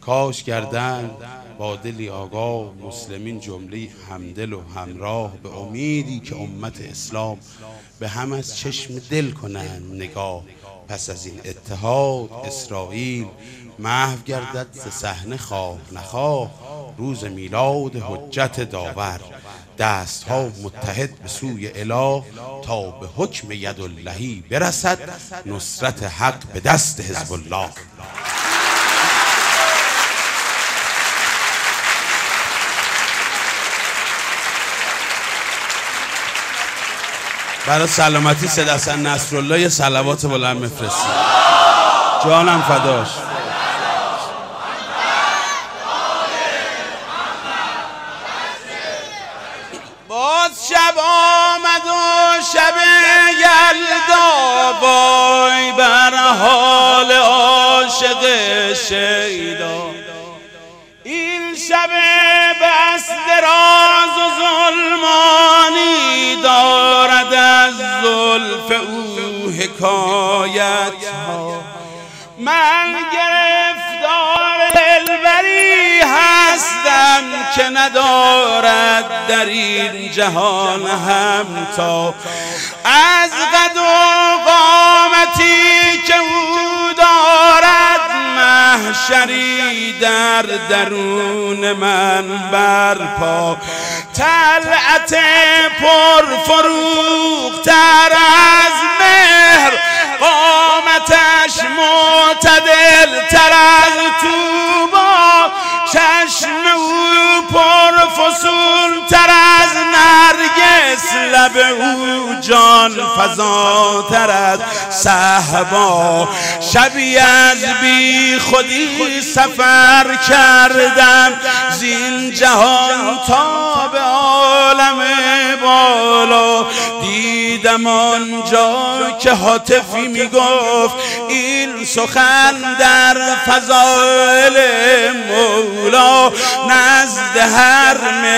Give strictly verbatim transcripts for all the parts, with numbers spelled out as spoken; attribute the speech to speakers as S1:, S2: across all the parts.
S1: کاش گردند با دلی آگاه مسلمین جمله همدل و همراه، به امیدی که امت اسلام به هم از چشم دل کنند نگاه. پس از این اتحاد اسرائیل محو گردد ز صحنه خواه نخواه. روز میلاد حجت داور، دست ها متحد به سوی اله، تا به حکم یداللهی برسد نصرت حق به دست حزب الله. برای سلامتی سید حسن نصرالله یه صلوات بلند میفرستی. جانم فداش. باز شب آمد و شب یلدا، وای بر حال عاشق شیدا. این شب بس دراز و ظلمانی، دارد از زلف او حکایت ها. من گرفتار دلبری هستم که ندارد در این جهان همتا. از قد و قامتی که او دارد، محشری در درون من برپا. طلعت پرفروغ تر از مهر، قامتش معتدل تر از طوبا. چشم او پرفسون تر از نرگس، لب او جان فزا تر از صهبا. شبی از بی خودی سفر کردم، زین جهان تا به عالم بالا. دیدم آنجا که هاتفی میگفت این سخن در فضائل مولا. نزد هر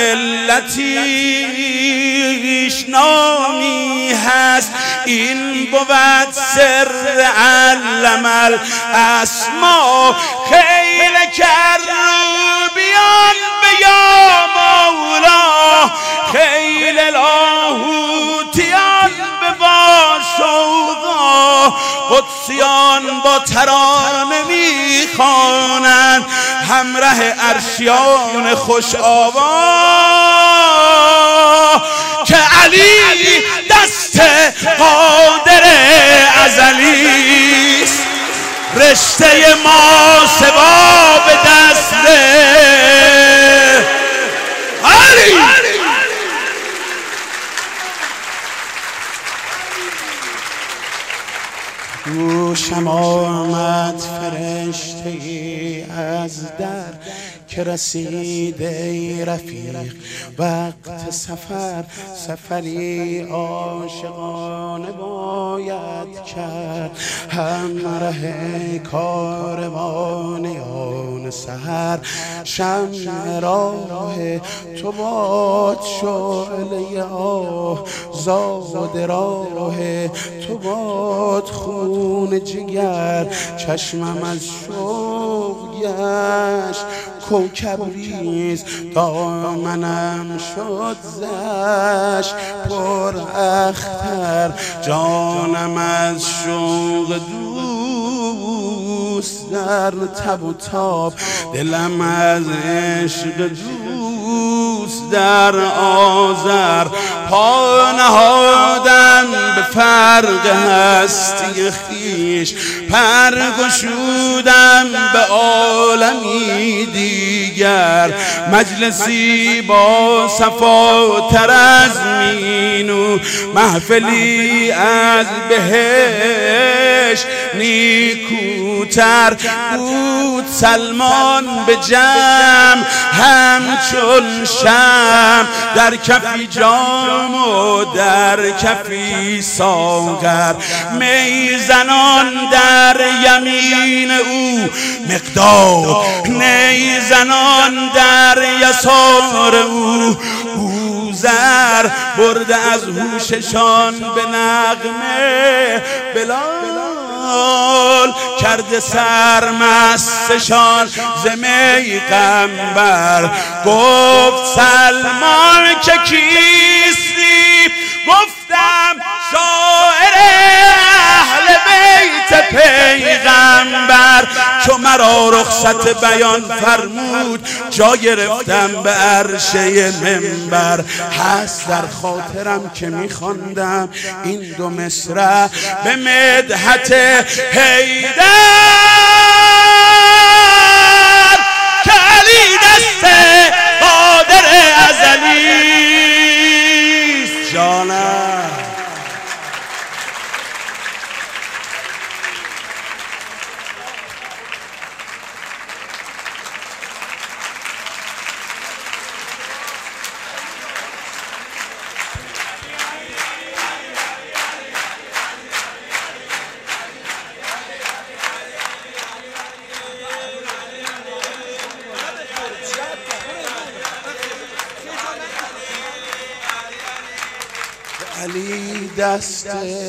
S1: ملتیش نامی هست، این بود سر علم الاسما. خیل کروبیان به یا مولا، خیل لاهوتیان به واشوقا. قدسیان با ترانه میخوانند، همراه عرشیان خوش آوا. که علی دست قادر ازلیست، رشته ما سوا به دست علی. دوشم آمد فرشته از در، که رسید ای رفیق وقت سفر. سفری عاشقانه باید کرد، همراه کاروانیان سحر. شمع راه تو باد شعله آه، زاد راه تو باد خون جگر. چشمم از شوق گشت کوکبریز، دامنم شد زش پر اختر. جانم از شوق دوست در تب و تاب، دلم از عشق دوست در آذر. پا نهادم به فرق هستی خویش، پر گشودم به عالمی دیگر. مجلسی با صفاتر از مینو، محفلی از بهشت نیکوتر. بود سلمان به جمع همچون شمع، در کفی جام و در کفی ساغر. می زنان در یمین او مقدار، نی زنان در یسار او. او زر برده از هوششان به نغمه بلال کرده سرمستشان ز می قنبر. گفت سلمان که کیستی؟ گفتم شاعر اهل بیت پیغمبر. چو مرا رخصت بیان فرمود جا گرفتم به عرشه منبر. هست در خاطرم که میخواندم این دو مصرع به مدحت حیدر که علی دست قادر ازلیست. جانم علی دست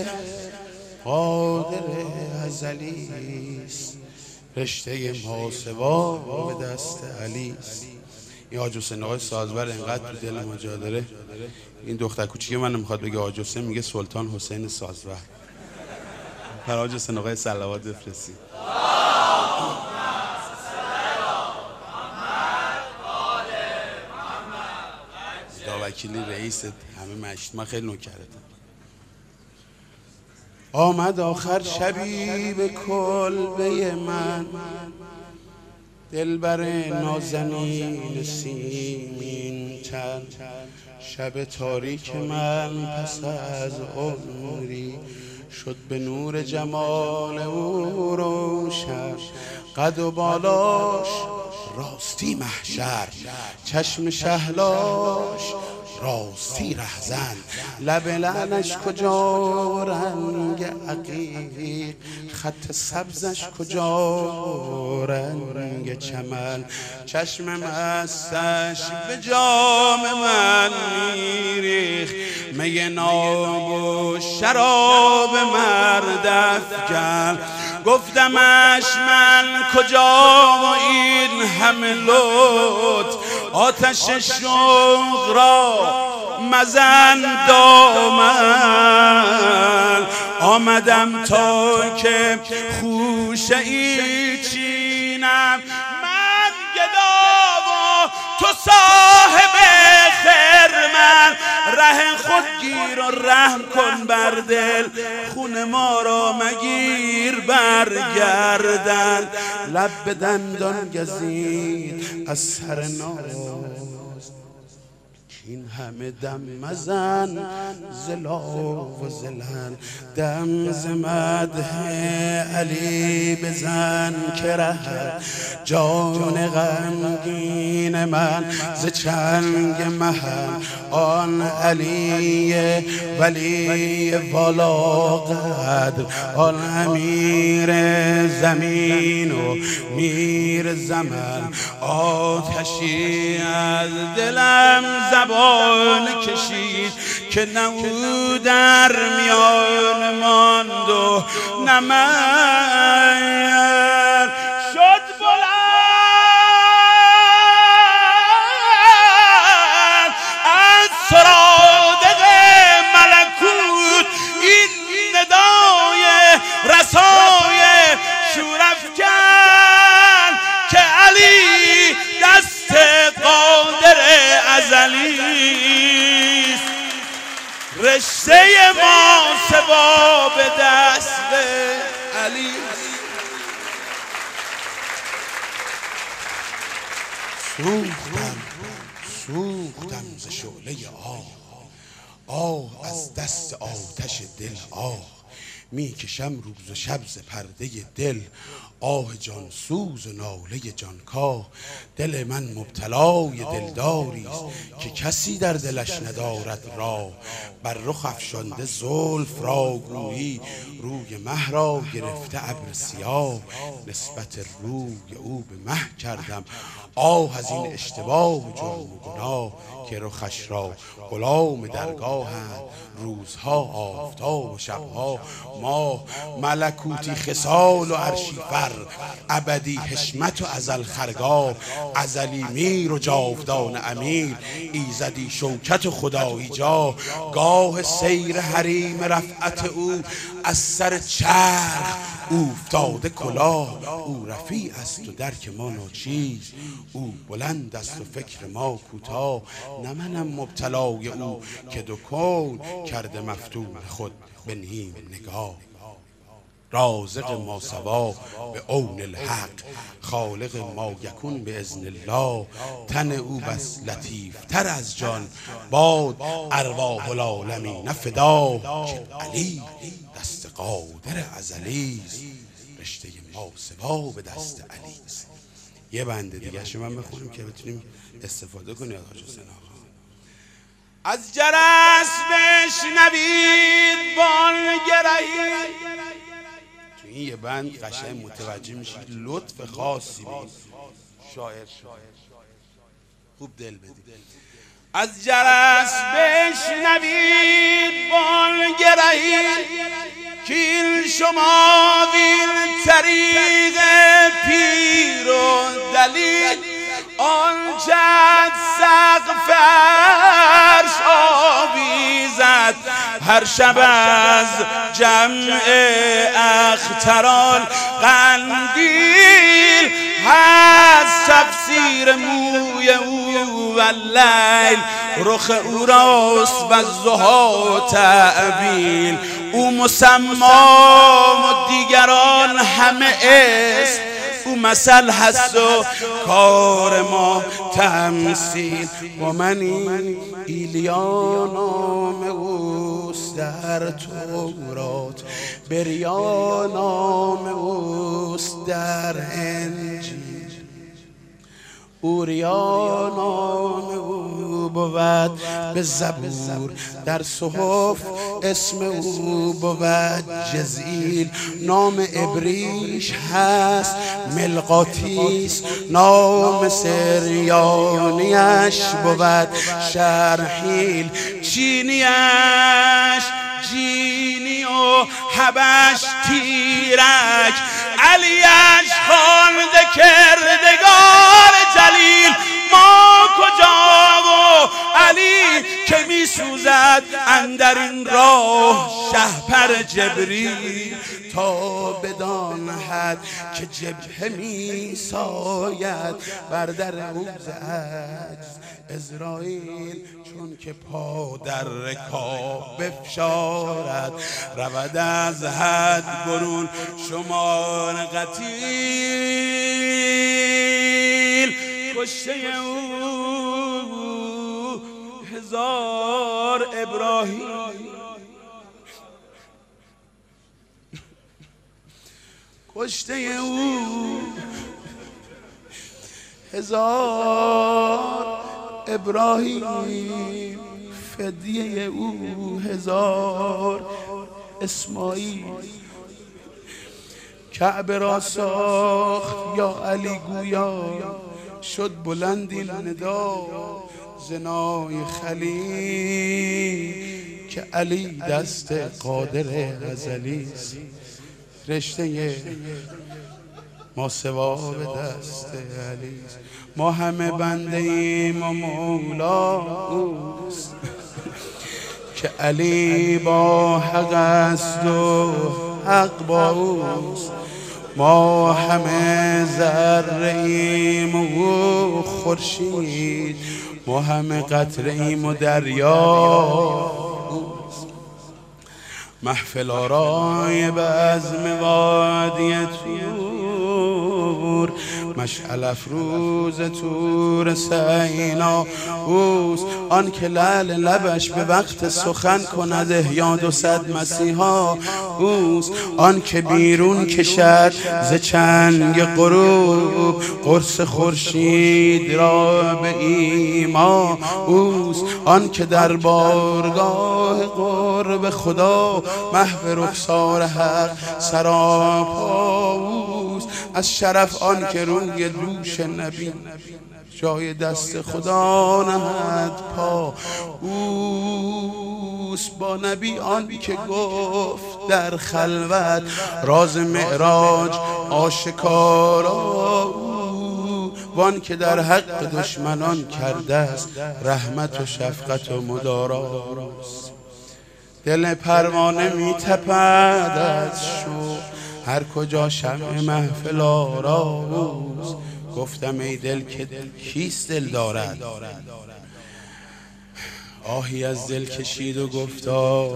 S1: قادر ازلیست. رشته محاسبا به دست علیست. این حاج حسین آقای سازور انقدر تو دل ما جا داره، این دختر کوچیک من میخواد بگه حاج حسین، میگه سلطان حسین سازور. پر حاج حسین آقای صلوات بفرستید. وکیلی رئیس همه مشت، من خیلی نوکرتم. آمد آخر شبی به کلبه من، دلبر نازنین سیمین تن. شب تاریک من پس از عمری شد به نور جمال او روشن. قد و بالاش راستی محشر، چشم شهلاش راستی رهزن. لب لعنش کجا رنگ عقیق، خط سبزش کجا رنگ چمن. چشم مستش به جام من میریخت، می ناب و شراب مرد افکن. گفتمش من کجا و این همه لطف، آتش شوق را مزن دامن. آمدم تا که خوشه ای چینم، من گدا و تو صاحب خرمن. ره خود گیر و رحم کن بر دل، خون ما را مگیر برگردن. لب به دندان گزید از سر ناز، این همه دم مزن زلا و زلن. دم ز مدح علی بزن که ره جان غمگین من ز چنگ مهن. آن علی ولی والا قدر، آن امیر زمین و میر زمن. آتشی از دلم زبان کشید که نه او در میان ماند و نه من. شد بلند از سرادق ملکوت این ندای رسای شورافکن که علی دست قادر ازلیست. رشته ما سوا به دست علیست. سوختم سوختم ز شعله آه، آه از دست آتش دل آه. می کشم روز و شب ز پرده دل، آه جان سوز و ناله جانکاه. دل من مبتلای دلداری است که کسی در دلش ندارد راه. بر رخ افشانده زلف را گویی، روی مه را گرفته ابر سیاه. نسبت روی او به مه کردم، آه از این اشتباه و جرم و گناه که رخش را غلام درگاهند. روزها آفتاب و شبها ماه، ملکوتی خصال و عرشی فر، ابدی حشمت و ازل خرگاه. ازلی میر و جاودان امیر، ایزدی شوکت و خدایی جاه. گاه سیر حریم رفعت او، از سر چرخ اوفتاده کلاه. او رفیع است و درک ما ناچیز، او بلند است و فکر ما کوتاه. نه منم مبتلای او که دو کون، کرده مفتون خود بنهیم نگاه. رازق ما سوا به عون الحق، خالق ما یکون به اذن الله. تن او بس لطیف تر از جان، باد ارواح العالمین فدا. که علی دست قادر ازلیست، رشته ما سوا به دست علیست. یه بنده دیگه شو من بخونم که بتونیم استفاده کنیم. آقا حسین آقا از جرس بشنوید بانگرهی. تو این یه بند قشنگ متوجه میشید لطف خاصی بید شاعر خوب دل بدید. از جرس بشنوید بانگرهی، کین شما وین طریق پیر و دلیل. آنچه سقف عرش آویزد، هر شب از جمع اختران قندیل. هست تفسیر موی او و اللیل، رخ او راست و الضحی تعبیل. او مسما و دیگران همه اسم، او مثل هست و کار ما تمثیل. و من این ایلیا نام اوست در تورات، بریا نام اوست در انجیل. اوریا نام او بود به زبور، در صحف اسم او بود جزیل. نام ابریش هست ملقاطیس، نام سریانیش بود شرحیل. چینیش جینی و حبش تیرک، علیش خوانده کردگار جلیل. ما کجا و علی که می سوزد اندر این راه، شهپر جبریل. تا بدان حد که جبهه می ساید بر در او عجز عزراییل. چون که پا در رکاب بفشارد، رود از حد برون شمار قتیل. کشته او هزار ابراهیم، کشته او هزار ابراهیم، فدیه او هزار اسماعیل. کعبه را ساخت یا علی گویا، شد بلند این ندا زنای خلیل. که علی دست قادر ازلیست، رشته ما سوا به دست علیست. ما همه بنده ایم و مولا اوست، که علی با حق است و حق با اوست. ما همه ذره ایم و خورشید، ما همه قطره ایم و دریا. محفل آرای بزم وادی تور، مشعل افروز تور سینا اوست. آن که لعل لبش به وقت سخن کند احیا دو صد مسیحا اوست. آن که بیرون کشد ز چنگ غروب، قرص خورشید را به ایما اوست. آن که در بارگاه قرب خدا، محو رخسار حق سراپا اوست. از شرف آن که روی دوش نبی جای دست خدا نهد پا. اوست با نبی آن که گفت در خلوت راز معراج آشکارا، وان که در حق دشمنان کرده است رحمت و شفقت و مداراست. دل پروانه می تپد از شو هر کجا شمع محفل آراست. گفتم ای دل که کیست دل دارد، آهی از دل کشید و گفتا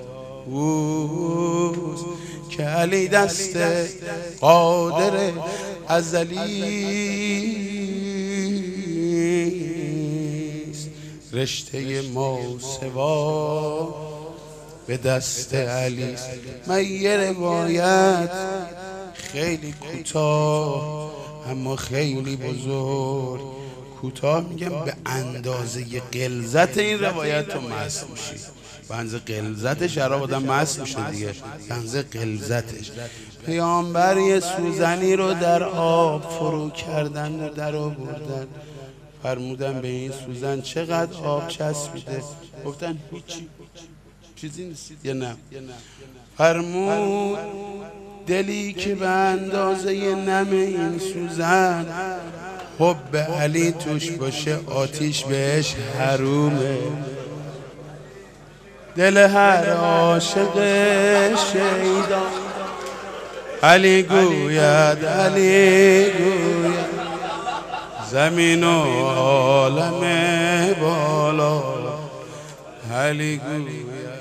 S1: اوست که علی دست قادر ازلیست. رشته ما سوا به دست علیست. من یه روایت خیلی کوتاه اما خیلی بزرگ، کوتاه میگم به اندازه غلظت این روایت تو مست میشی. به اندازه غلظت شراب آدم مست میشه دیگه، به اندازه غلظتش. پیامبر یه سوزنی رو در آب فرو کردن و در آوردن، فرمودن به این سوزن چقدر آب چسبیده؟ گفتن هیچی، چیزی نیست یا نه؟ فرمود دلی که به اندازه نم این سوزن حب علی توش باشه آتیش بهش حرومه. دل هر عاشق شیدا علی گوید علی گوید زمین و عالم بالا علی گوید